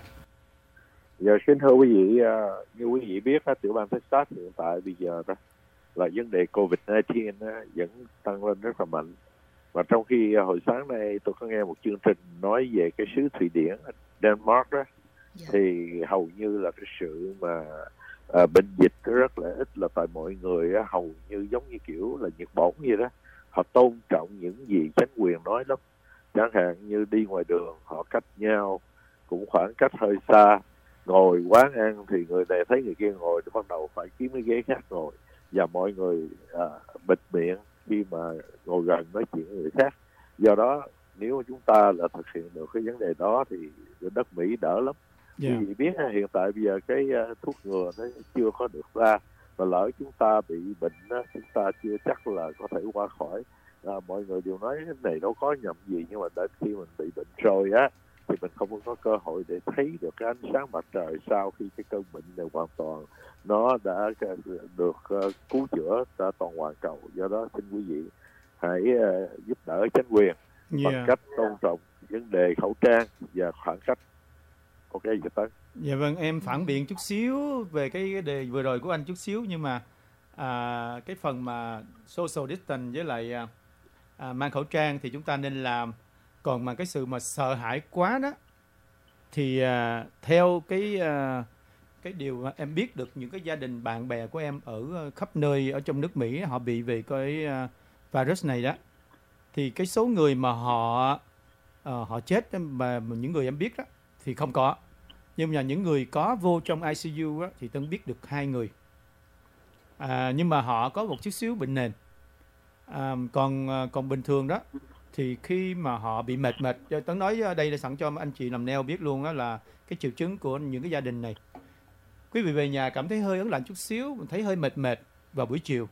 Giờ xin thưa quý vị, uh, như quý vị biết, uh, tiểu bang Texas hiện tại bây giờ đó là vấn đề covid mười chín uh, vẫn tăng lên rất là mạnh. Và trong khi uh, hồi sáng nay tôi có nghe một chương trình nói về cái xứ Thụy Điển, Denmark đó, yeah. thì hầu như là cái sự mà uh, bệnh dịch rất là ít, là tại mọi người uh, hầu như giống như kiểu là Nhật Bản vậy đó, họ tôn trọng những gì chính quyền nói lắm. Chẳng hạn như đi ngoài đường họ cách nhau cũng khoảng cách hơi xa, ngồi quán ăn thì người này thấy người kia ngồi thì bắt đầu phải kiếm cái ghế khác ngồi, và mọi người à, bịt miệng khi mà ngồi gần nói chuyện với người khác. Do đó nếu chúng ta là thực hiện được cái vấn đề đó thì đất Mỹ đỡ lắm. Yeah. Vì biết hiện tại bây giờ cái uh, thuốc ngừa nó chưa có được ra, và lỡ chúng ta bị bệnh đó, chúng ta chưa chắc là có thể qua khỏi. À, mọi người đều nói cái này đâu có nhầm gì, nhưng mà đến khi mình bị bệnh rồi á thì mình không có cơ hội để thấy được cái ánh sáng mặt trời sau khi cái cơn bệnh này hoàn toàn nó đã được uh, cứu chữa ra toàn hoàn cầu. Do đó xin quý vị hãy uh, giúp đỡ chính quyền yeah. bằng cách tôn trọng vấn đề khẩu trang và khoảng cách. Ok, dạ tới. Dạ vâng, em phản biện chút xíu về cái đề vừa rồi của anh chút xíu, nhưng mà à, cái phần mà social distance với lại à, à, mang khẩu trang thì chúng ta nên làm. Còn mà cái sự mà sợ hãi quá đó thì à, theo cái à, cái điều em biết được, những cái gia đình bạn bè của em ở khắp nơi ở trong nước Mỹ họ bị về cái à, virus này đó, thì cái số người mà họ à, họ chết mà những người em biết đó thì không có, nhưng mà những người có vô trong i xê u đó, thì Tân biết được hai người, à, nhưng mà họ có một chút xíu bệnh nền. À, còn còn bình thường đó thì khi mà họ bị mệt mệt, Tấn nói đây là sẵn cho anh chị làm nail biết luôn đó, là cái triệu chứng của những cái gia đình này. Quý vị về nhà cảm thấy hơi ớn lạnh chút xíu, thấy hơi mệt mệt vào buổi chiều,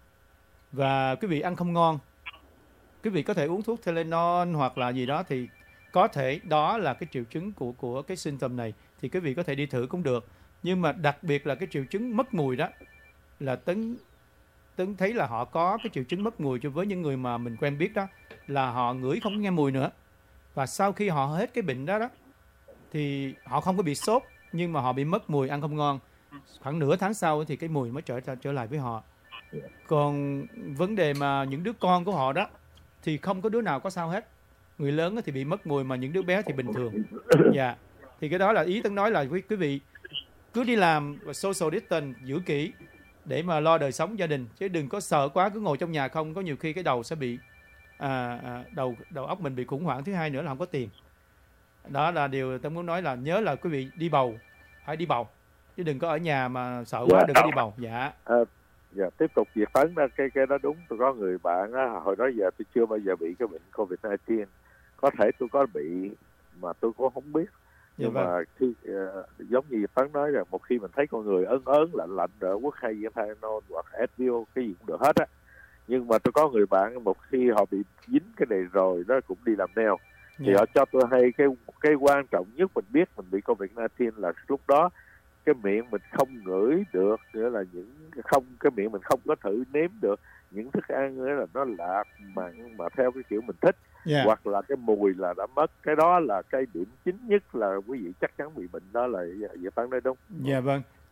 và quý vị ăn không ngon, quý vị có thể uống thuốc Tylenol hoặc là gì đó, thì có thể đó là cái triệu chứng của của cái symptom này, thì quý vị có thể đi thử cũng được. Nhưng mà đặc biệt là cái triệu chứng mất mùi đó, là Tấn Tấn thấy là họ có cái triệu chứng mất mùi cho với những người mà mình quen biết đó, là họ ngửi không nghe mùi nữa. Và sau khi họ hết cái bệnh đó đó thì họ không có bị sốt, nhưng mà họ bị mất mùi, ăn không ngon. Khoảng nửa tháng sau thì cái mùi mới trở trở lại với họ. Còn vấn đề mà những đứa con của họ đó thì không có đứa nào có sao hết. Người lớn thì bị mất mùi, mà những đứa bé thì bình thường. Dạ. Thì cái đó là ý Tấn nói là quý quý vị cứ đi làm và social distance giữ kỹ để mà lo đời sống gia đình, chứ đừng có sợ quá cứ ngồi trong nhà không, có nhiều khi cái đầu sẽ bị à, à, đầu đầu óc mình bị khủng hoảng. Thứ hai nữa là không có tiền. Đó là điều tôi muốn nói, là nhớ là quý vị đi bầu phải đi bầu, chứ đừng có ở nhà mà sợ quá. Dạ. Đừng có đi bầu. Dạ. À, dạ tiếp tục Việt Tấn đó, cái cái đó đúng. Tôi có người bạn á, hồi đó giờ tôi chưa bao giờ bị cái bệnh covid mười chín, có thể tôi có bị mà tôi cũng không biết. Nhưng dạ, mà vâng. khi uh, giống như Tấn nói rằng một khi mình thấy con người ớn ớn lạnh lạnh rồi quất hay với Tylenol hoặc Advil cái gì cũng được hết á. Nhưng mà tôi có người bạn một khi họ bị dính cái này rồi đó cũng đi làm nail, thì yeah. họ cho tôi hay cái cái quan trọng nhất mình biết mình bị covid mười chín là lúc đó cái miệng mình không ngửi được, nghĩa là những không cái miệng mình không có thử nếm được những thức ăn, nghĩa là nó lạ mặn mà theo cái kiểu mình thích. Yeah. Hoặc là cái mùi là đã mất. Cái đó là cái điểm chính nhất là quý vị chắc chắn bị bệnh, đó là Việt Tấn nói đúng. Dạ vâng.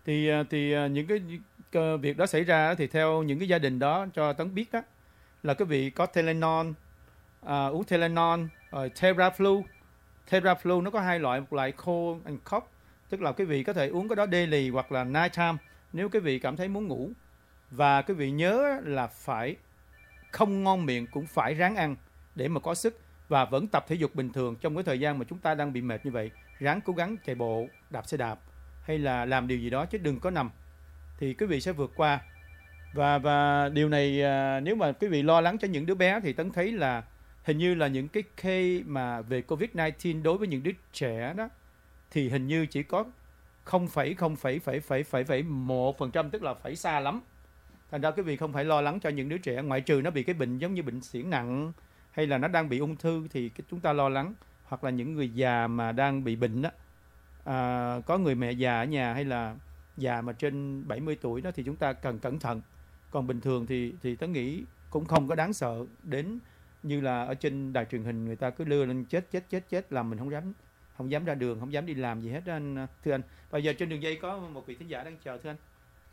Thì thì những cái việc đó xảy ra thì theo những cái gia đình đó cho Tấn biết đó là quý vị có Tylenol, à, uống Tylenol, rồi Theraflu. Theraflu nó có hai loại, một loại cold and cough, tức là quý vị có thể uống cái đó daily hoặc là night time nếu quý vị cảm thấy muốn ngủ. Và quý vị nhớ là phải không ngon miệng cũng phải ráng ăn để mà có sức và vẫn tập thể dục bình thường trong cái thời gian mà chúng ta đang bị mệt như vậy. Ráng cố gắng chạy bộ, đạp xe đạp hay là làm điều gì đó chứ đừng có nằm, thì quý vị sẽ vượt qua. Và và điều này à, nếu mà quý vị lo lắng cho những đứa bé thì Tấn thấy là hình như là những cái case mà về covid mười chín đối với những đứa trẻ đó thì hình như chỉ có không phẩy không phẩy phẩy phẩy phẩy phẩy một phần trăm, tức là phải xa lắm. Thành ra quý vị không phải lo lắng cho những đứa trẻ, ngoại trừ nó bị cái bệnh giống như bệnh sỉn nặng hay là nó đang bị ung thư thì chúng ta lo lắng, hoặc là những người già mà đang bị bệnh đó, à, có người mẹ già ở nhà hay là già mà trên bảy mươi tuổi đó thì chúng ta cần cẩn thận. Còn bình thường thì thì Tớ nghĩ cũng không có đáng sợ đến như là ở trên đài truyền hình người ta cứ lưa lên chết chết chết chết làm mình không dám không dám ra đường, không dám đi làm gì hết đó anh, thưa anh. Bây giờ trên đường dây có một vị thính giả đang chờ, thưa anh.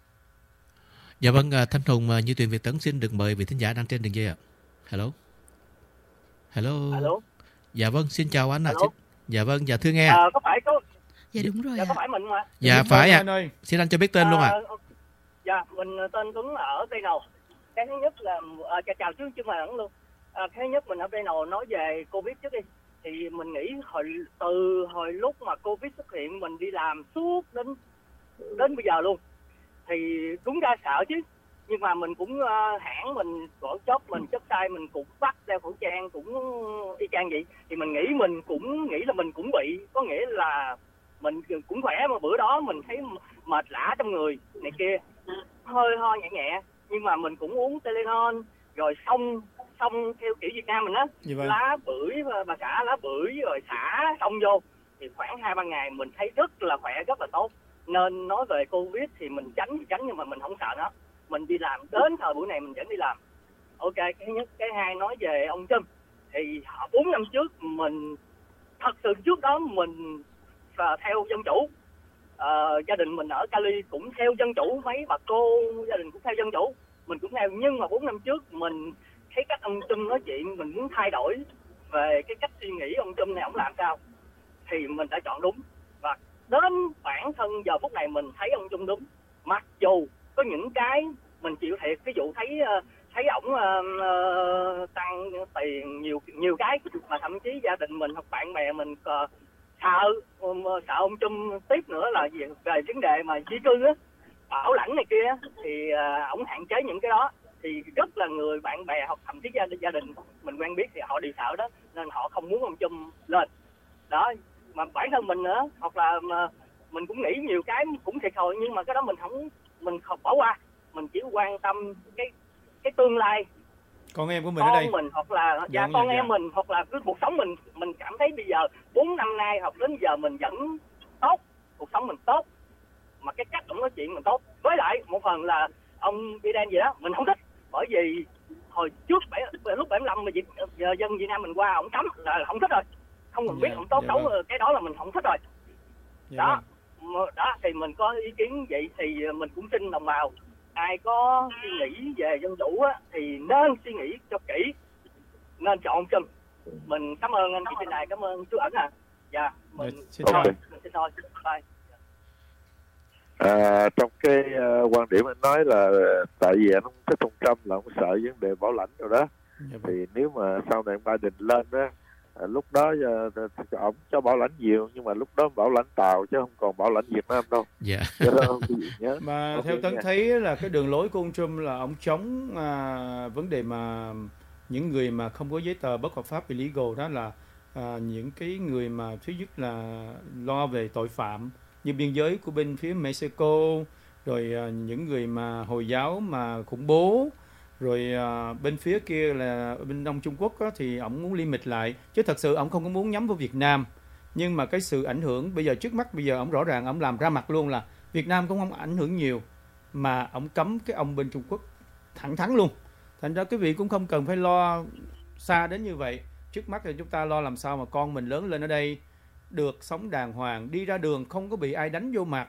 Dạ vâng, Thanh Hùng Như Tuyền Việt Tấn xin được mời vị thính giả đang trên đường dây ạ. Hello. Hello. Hello. Dạ vâng, xin chào anh ạ. À. Dạ vâng, dạ thưa nghe. À, có phải có Dạ đúng rồi. Dạ à. có phải mình mà. Dạ, dạ phải ạ. À. Xin anh cho biết tên à, luôn ạ. À. Dạ, mình tên Tuấn ở Tây Nầu. Cái thứ nhất là à, chào chào trước chương trình luôn. À, cái thứ nhất mình ở Tây Nầu nói về Covid trước đi. Thì mình nghĩ hồi từ hồi lúc mà Covid xuất hiện mình đi làm suốt đến đến bây giờ luôn. Thì đúng ra sợ chứ. Nhưng mà mình cũng uh, hãng mình gõ chóp mình chất tay mình cũng bắt đeo khẩu trang cũng y chang vậy. Thì mình nghĩ mình cũng nghĩ là mình cũng bị, có nghĩa là mình cũng khỏe mà bữa đó mình thấy mệt lả trong người này kia, hơi ho nhẹ nhẹ, nhưng mà mình cũng uống Tylenol rồi xong xong theo kiểu Việt Nam mình á, lá bưởi bà xã lá bưởi rồi xả xong vô thì khoảng hai ba ngày mình thấy rất là khỏe, rất là tốt. Nên nói về Covid thì mình tránh thì tránh nhưng mà mình không sợ nó. Mình đi làm đến thời buổi này mình vẫn đi làm. Ok, cái nhất. Cái hai nói về ông Trump thì bốn năm trước mình thật sự trước đó mình uh, theo dân chủ, uh, gia đình mình ở Cali cũng theo dân chủ, mấy bà cô gia đình cũng theo dân chủ, mình cũng theo. Nhưng mà bốn năm trước mình thấy cách ông Trump nói chuyện mình muốn thay đổi về cái cách suy nghĩ ông Trump này ông làm sao thì mình đã chọn đúng. Và đến bản thân giờ phút này mình thấy ông Trump đúng, mặc dù có những cái mình chịu thiệt, ví dụ thấy thấy ổng uh, tăng tiền nhiều nhiều cái mà thậm chí gia đình mình hoặc bạn bè mình uh, sợ um, sợ ông Trump tiếp nữa là về, về vấn đề mà di cư á, bảo lãnh này kia thì uh, ổng hạn chế những cái đó thì rất là người bạn bè hoặc thậm chí gia, gia đình mình quen biết thì họ đều sợ đó, nên họ không muốn ông Trump lên đó. Mà bản thân mình nữa hoặc là mà mình cũng nghĩ nhiều cái cũng thiệt thòi, nhưng mà cái đó mình không mình không bỏ qua, mình chỉ quan tâm cái cái tương lai con em của mình con ở đây mình hoặc là dạ, dạ, con dạ, em dạ. mình hoặc là cái cuộc sống mình mình cảm thấy bây giờ bốn năm nay học đến giờ mình vẫn tốt, cuộc sống mình tốt, mà cái cách ông nói chuyện mình tốt. Với lại một phần là ông Biden gì đó mình không thích, bởi vì hồi trước lúc bảy mươi lăm mà Việt, dân Việt Nam mình qua ông cấm là không thích rồi, không cần biết ông tốt xấu, cái đó là mình không thích rồi. Dạ đó vâng. Đó thì mình có ý kiến vậy thì mình cũng xin đồng bào ai có suy nghĩ về dân chủ á thì nên suy nghĩ cho kỹ, nên chọn Trump. Mình cảm ơn anh chị trên đài, cảm ơn chú Ẩn à. Dạ mình yeah, xin thôi xin thôi bye. À, trong cái uh, quan điểm anh nói là tại vì anh không thích ông Trump là ông sợ vấn đề bảo lãnh rồi đó. Yeah, thì nếu mà sau này Biden lên á, à, lúc đó uh, ông cho bảo lãnh nhiều, nhưng mà lúc đó bảo lãnh Tàu chứ không còn bảo lãnh Việt Nam đâu. Dạ. Yeah. Mà okay, theo Tấn nha. Thấy là cái đường lối của ông Trump là ông chống à, vấn đề mà những người mà không có giấy tờ bất hợp pháp illegal, đó là à, những cái người mà thứ nhất là lo về tội phạm như biên giới của bên phía Mexico, rồi à, những người mà Hồi giáo mà khủng bố, rồi à, bên phía kia là bên Đông Trung Quốc á, thì ông muốn limit lại, chứ thật sự ông không có muốn nhắm vào Việt Nam. Nhưng mà cái sự ảnh hưởng bây giờ trước mắt bây giờ ông rõ ràng ông làm ra mặt luôn là Việt Nam cũng không ảnh hưởng nhiều, mà ông cấm cái ông bên Trung Quốc thẳng thắn luôn. Thành ra quý vị cũng không cần phải lo xa đến như vậy. Trước mắt thì chúng ta lo làm sao mà con mình lớn lên ở đây được sống đàng hoàng, đi ra đường không có bị ai đánh vô mặt,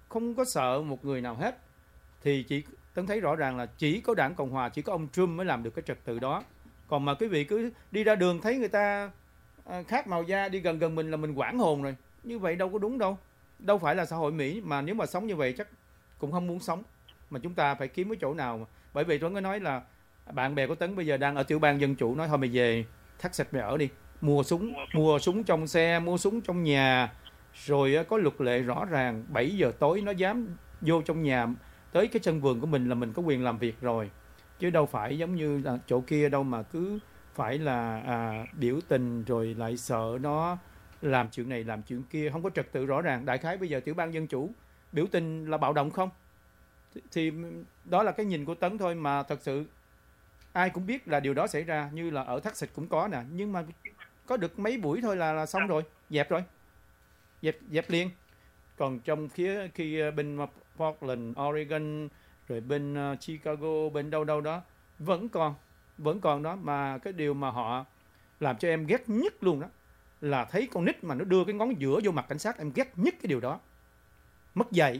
không có sợ một người nào hết. Thì chỉ Tấn thấy rõ ràng là chỉ có đảng Cộng Hòa, chỉ có ông Trump mới làm được cái trật tự đó. Còn mà quý vị cứ đi ra đường thấy người ta khác màu da đi gần gần mình là mình hoảng hồn rồi. Như vậy đâu có đúng đâu. Đâu phải là xã hội Mỹ, mà nếu mà sống như vậy chắc cũng không muốn sống. Mà chúng ta phải kiếm cái chỗ nào mà. Bởi vì Tuấn có nói là bạn bè của Tấn bây giờ đang ở tiểu bang Dân Chủ, nói thôi mày về Texas mày ở đi, mua súng mua súng trong xe, mua súng trong nhà, rồi có luật lệ rõ ràng, bảy giờ tối nó dám vô trong nhà, tới cái sân vườn của mình là mình có quyền làm việc rồi, chứ đâu phải giống như là chỗ kia đâu mà cứ phải là à, biểu tình rồi lại sợ nó làm chuyện này làm chuyện kia, không có trật tự rõ ràng. Đại khái bây giờ tiểu bang Dân Chủ biểu tình là bạo động không? Thì, thì đó là cái nhìn của Tấn thôi, mà thật sự ai cũng biết là điều đó xảy ra, như là ở Texas cũng có nè, nhưng mà có được mấy buổi thôi là, là xong rồi, dẹp rồi, dẹp dẹp liền. Còn trong phía khi bên Portland, Oregon, rồi bên uh, Chicago, bên đâu đâu đó vẫn còn vẫn còn đó. Mà cái điều mà họ làm cho em ghét nhất luôn đó là thấy con nít mà nó đưa cái ngón giữa vô mặt cảnh sát. Em ghét nhất cái điều đó, mất dạy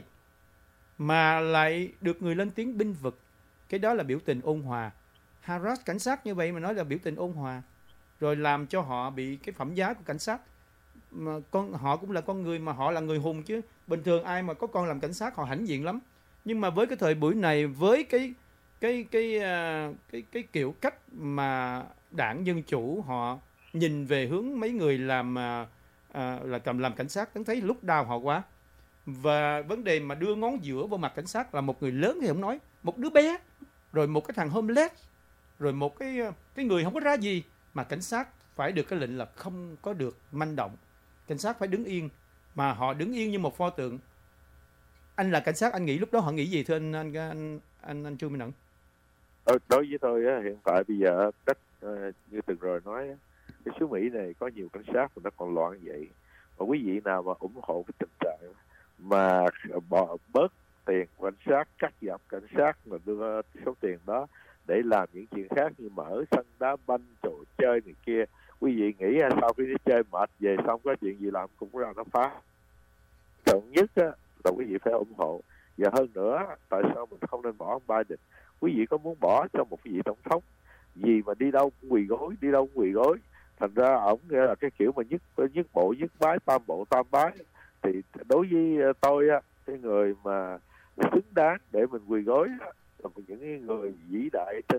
mà lại được người lên tiếng binh vực. Cái đó là biểu tình ôn hòa. Harass cảnh sát như vậy mà nói là biểu tình ôn hòa, rồi làm cho họ bị cái phẩm giá của cảnh sát. Mà con họ cũng là con người, mà họ là người hùng chứ. Bình thường ai mà có con làm cảnh sát họ hãnh diện lắm. Nhưng mà với cái thời buổi này, với cái cái cái cái cái, cái kiểu cách mà đảng Dân Chủ họ nhìn về hướng mấy người làm à, à, là cầm làm cảnh sát, Tấn thấy lúc đau họ quá. Và vấn đề mà đưa ngón giữa vào mặt cảnh sát là một người lớn thì không nói, một đứa bé, rồi một cái thằng homeless, rồi một cái cái người không có ra gì, mà cảnh sát phải được cái lệnh là không có được manh động, cảnh sát phải đứng yên, mà họ đứng yên như một pho tượng. Anh là cảnh sát, anh nghĩ lúc đó họ nghĩ gì thưa anh anh anh anh, anh Trương Minh Ẩn? Đối với tôi á, hiện tại bây giờ cách uh, như từng rồi nói, cái xứ Mỹ này có nhiều cảnh sát mà nó còn loạn vậy. Mà quý vị nào mà ủng hộ cái tình trạng mà bỏ bớt tiền cảnh sát, cắt giảm cảnh sát, mà đưa số tiền đó để làm những chuyện khác như mở sân đá banh, trò chơi này kia, quý vị nghĩ sau khi đi chơi mệt về xong có chuyện gì làm cũng ra nó phá. Trọng nhất á, là quý vị phải ủng hộ. Và hơn nữa, tại sao mình không nên bỏ ông Biden? Quý vị có muốn bỏ cho một vị tổng thống gì mà đi đâu cũng quỳ gối, đi đâu cũng quỳ gối. Thành ra ổng là cái kiểu mà nhất nhất bộ nhất bái, tam bộ tam bái. Thì đối với tôi á, cái người mà xứng đáng để mình quỳ gối á, là những người vĩ đại trên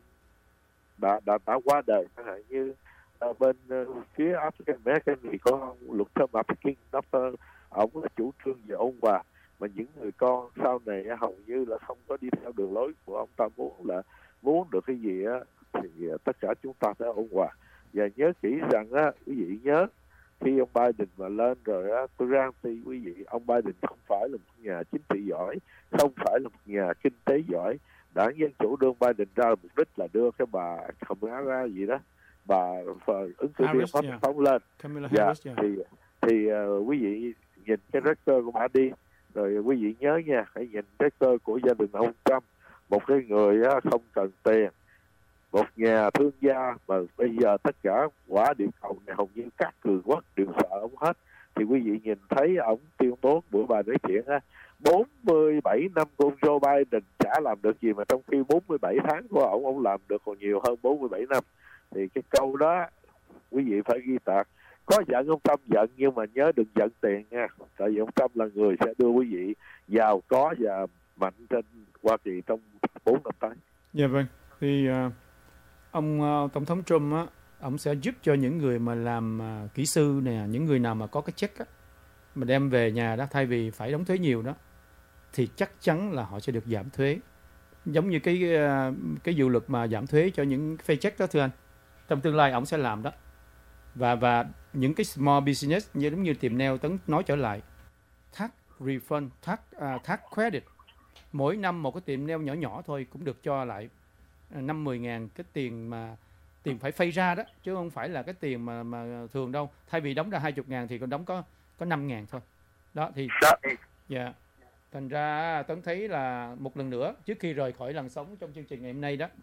đã đã, đã qua đời, chẳng hạn như uh, bên uh, phía African American thì có ông luật sư Martin King Doctor, ông là chủ trương về ôn hòa, mà những người con sau này uh, hầu như là không có đi theo đường lối của ông ta. Muốn là muốn được cái gì á thì uh, tất cả chúng ta phải ôn hòa. Và nhớ kỹ rằng á, quý vị nhớ khi ông Biden mà lên rồi á, tôi guarantee quý vị ông Biden không phải là một nhà chính trị giỏi, không phải là một nhà kinh tế giỏi. Đảng Dân Chủ đưa Biden ra mục đích là đưa cái bà Kamala gì đó, bà ứng cử viên phó tổng thống lên. Dạ, Harris, yeah. thì thì uh, quý vị nhìn cái record của bà đi, rồi quý vị nhớ nha, hãy nhìn record của gia đình ông Trump, một cái người uh, không cần tiền, một nhà thương gia mà bây giờ tất cả quả địa cầu này hầu như các cường quốc đều sợ ông hết. Thì quý vị nhìn thấy ông tuyên bố buổi bà nói chuyện á, bốn mươi bảy năm của ông Joe Biden chả làm được gì, mà trong khi bốn mươi bảy tháng của ông ông làm được còn nhiều hơn bốn mươi bảy năm. Thì cái câu đó quý vị phải ghi tạc. Có giận ông Trump giận, nhưng mà nhớ đừng giận tiền nha, tại vì ông Trump là người sẽ đưa quý vị giàu có và mạnh trên Hoa Kỳ trong bốn năm tới. Dạ vâng, thì uh, ông uh, Tổng thống Trump á, ông sẽ giúp cho những người mà làm uh, kỹ sư nè, những người nào mà có cái check á, mà đem về nhà đó, thay vì phải đóng thuế nhiều đó, thì chắc chắn là họ sẽ được giảm thuế. Giống như cái uh, cái dự luật mà giảm thuế cho những pay check đó thưa anh. Trong tương lai ông sẽ làm đó. Và và những cái small business như giống như tiệm nail Tấn nói trở lại, tax refund, tax uh, tax credit, mỗi năm một cái tiệm nail nhỏ nhỏ thôi cũng được cho lại năm mười ngàn cái tiền mà tiền phải pay ra đó, chứ không phải là cái tiền mà mà thường đâu. Thay vì đóng ra hai mươi ngàn thì còn đóng có có năm ngàn thôi. Đó thì dạ. Yeah. Thành ra Tấn thấy là một lần nữa trước khi rời khỏi làn sóng trong chương trình ngày hôm nay đó,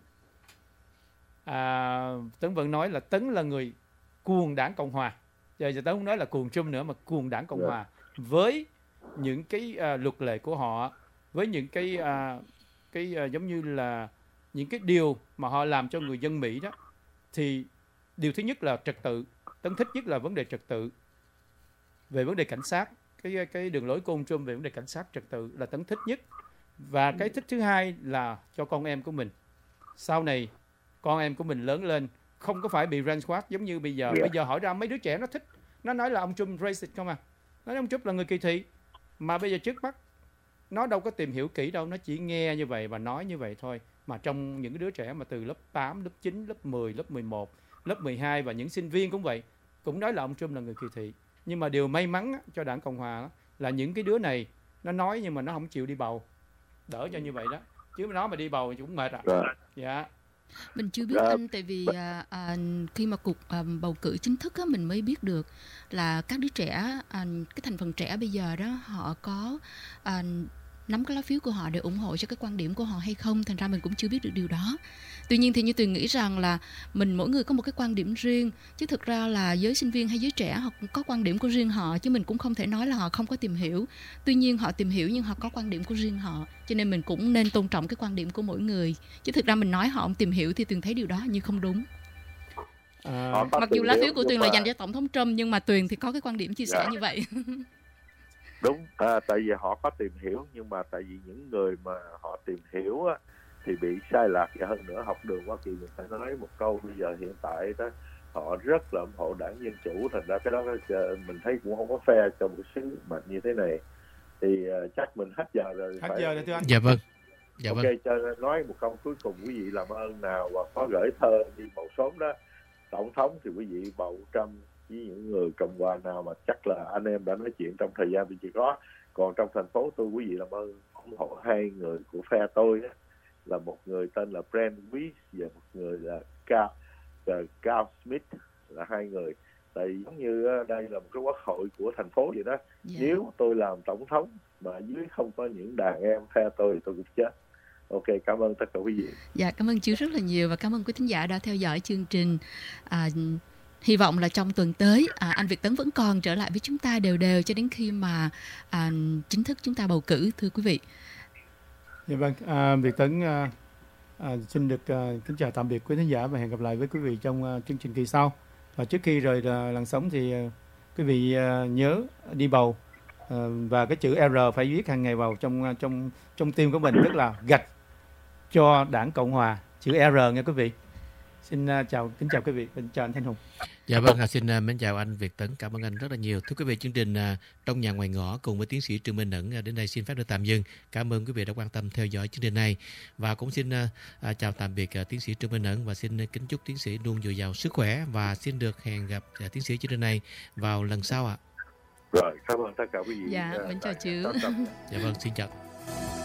à, Tấn vẫn nói là Tấn là người cuồng đảng Cộng Hòa. Giờ giờ Tấn không nói là cuồng Trump nữa, mà cuồng đảng Cộng Hòa với những cái uh, luật lệ của họ, với những cái uh, cái uh, giống như là những cái điều mà họ làm cho người dân Mỹ đó, thì điều thứ nhất là trật tự. Tấn thích nhất là vấn đề trật tự. Về vấn đề cảnh sát, cái cái đường lối của ông Trump về vấn đề cảnh sát trật tự là Tấn thích nhất. Và cái thích thứ hai là cho con em của mình. Sau này con em của mình lớn lên không có phải bị brainwash giống như bây giờ. Yeah. Bây giờ hỏi ra mấy đứa trẻ nó thích, nó nói là ông Trump racist không à, nói ông Trump là người kỳ thị. Mà bây giờ trước mắt nó đâu có tìm hiểu kỹ đâu, nó chỉ nghe như vậy và nói như vậy thôi. Mà trong những đứa trẻ mà từ lớp tám, lớp chín, lớp mười, lớp mười một, lớp mười hai và những sinh viên cũng vậy, cũng nói là ông Trump là người kỳ thị. Nhưng mà điều may mắn cho đảng Cộng Hòa là những cái đứa này nó nói nhưng mà nó không chịu đi bầu, đỡ cho như vậy đó. Chứ nó mà đi bầu thì cũng mệt à. Dạ. Mình chưa biết anh, tại vì à, à, khi mà cuộc à, bầu cử chính thức á, mình mới biết được là các đứa trẻ, à, cái thành phần trẻ bây giờ đó, họ có à, nắm cái lá phiếu của họ để ủng hộ cho cái quan điểm của họ hay không. Thành ra mình cũng chưa biết được điều đó. Tuy nhiên thì như Tuyền nghĩ rằng là mình mỗi người có một cái quan điểm riêng, chứ thực ra là giới sinh viên hay giới trẻ họ cũng có quan điểm của riêng họ, chứ mình cũng không thể nói là họ không có tìm hiểu. Tuy nhiên họ tìm hiểu nhưng họ có quan điểm của riêng họ, cho nên mình cũng nên tôn trọng cái quan điểm của mỗi người. Chứ thực ra mình nói họ không tìm hiểu thì Tuyền thấy điều đó như không đúng. À, mặc dù lá phiếu của Tuyền mà... là dành cho Tổng thống Trump, nhưng mà Tuyền thì có cái quan điểm chia sẻ yeah. như vậy. Đúng, à, tại vì họ có tìm hiểu, nhưng mà tại vì những người mà họ tìm hiểu á, thì bị sai lạc. Và hơn nữa, học đường Hoa Kỳ mình phải nói một câu, bây giờ hiện tại đó họ rất là ủng hộ đảng Dân Chủ, thành ra cái đó mình thấy cũng không có fair cho một sứ mệnh như thế này. Thì uh, chắc mình hết giờ rồi. Hết phải... giờ rồi thưa anh. Dạ vâng. Dạ ok, vâng. cho nói một câu cuối cùng, quý vị làm ơn nào và có gửi thơ đi bầu sớm đó. Tổng thống thì quý vị bầu Trump, với những người Cộng hòa nào mà chắc là anh em đã nói chuyện trong thời gian thì chỉ có. Còn trong thành phố tôi, quý vị làm ơn ủng hộ hai người của phe tôi đó, là một người tên là Brent Weiss và một người là Carl, uh, Carl Smith, là hai người. Tại vì giống như đây là một cái quốc hội của thành phố vậy đó. Yeah. Nếu tôi làm tổng thống mà dưới không có những đàn em phe tôi thì tôi cũng chết. Ok, cảm ơn tất cả quý vị. Dạ, cảm ơn chú rất là nhiều và cảm ơn quý thính giả đã theo dõi chương trình. À, hy vọng là trong tuần tới à, anh Việt Tấn vẫn còn trở lại với chúng ta đều đều cho đến khi mà à, chính thức chúng ta bầu cử, thưa quý vị. Dạ vâng, à, Việt Tấn à, à, xin được à, kính chào tạm biệt quý thính giả và hẹn gặp lại với quý vị trong à, chương trình kỳ sau. Và trước khi rời à, làn sóng thì à, quý vị à, nhớ đi bầu à, và cái chữ R phải viết hàng ngày vào trong trong trong tim của mình, tức là gạch cho đảng Cộng Hòa, chữ R nha quý vị. Xin uh, chào, kính chào quý vị, xin chào anh Thanh Hùng. Dạ vâng, xin uh, mến chào anh Việt Tấn, cảm ơn anh rất là nhiều. Thưa quý vị, chương trình uh, Trong Nhà Ngoài Ngõ cùng với tiến sĩ Trương Minh Ẩn uh, đến đây xin phép được tạm dừng. Cảm ơn quý vị đã quan tâm theo dõi chương trình này và cũng xin uh, uh, chào tạm biệt uh, tiến sĩ Trương Minh Ẩn và xin uh, kính chúc tiến sĩ luôn dồi dào sức khỏe và xin được hẹn gặp uh, tiến sĩ chương trình này vào lần sau ạ. Rồi, cảm ơn tất cả quý vị. Dạ, mến chào chú. Dạ vâng, xin chào.